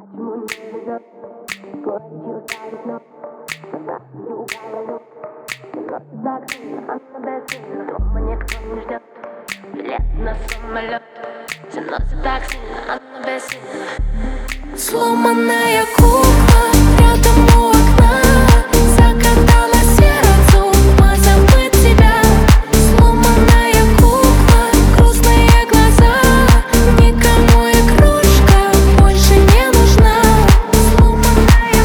Почему не везет? Горечью ставит ног, создаю голову. Носит так сильно, она бессильна. Дома никто не ждет. Билет на самолет. Все носит так сильно, она бессильна. Сломанная кукла рядом у окна. Закатала сердцу, позабыть тебя. Сломанная кукла, грустные глаза. Никому игрушка больше не нужна. Сломанная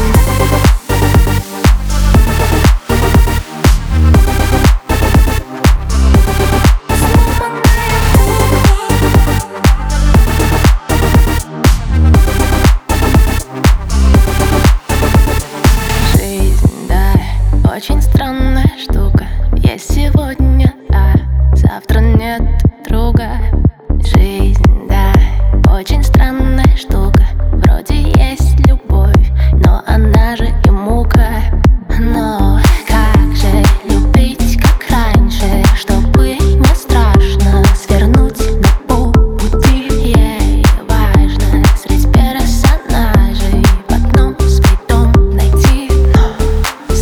очень странная штука. Есть сегодня, а завтра нет друга. Жизнь, да, очень странная штука. Вроде есть любовь, но она же и мука. Но как же любить, как раньше, чтобы не страшно свернуть на полпути. Ей важно среди персонажей в одном свой дом найти. Но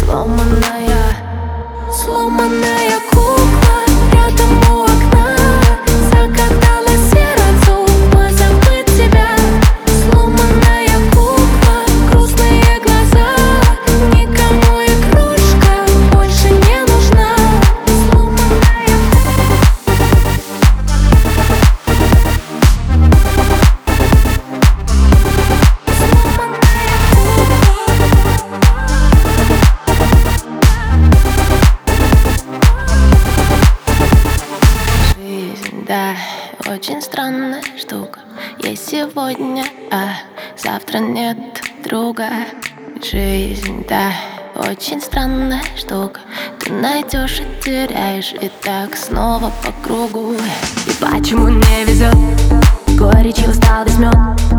сломанная кукла рядом у окна. Закатала сердцу, позабыть тебя. Сломанная кукла, грустные глаза. Никому игрушка больше не нужна. Сломанная жизнь, да, очень странная штука. Есть сегодня, а завтра нет друга. Жизнь, да, очень странная штука. Ты найдешь и теряешь, и так снова по кругу. И почему не везет? Горечью стал весь мед.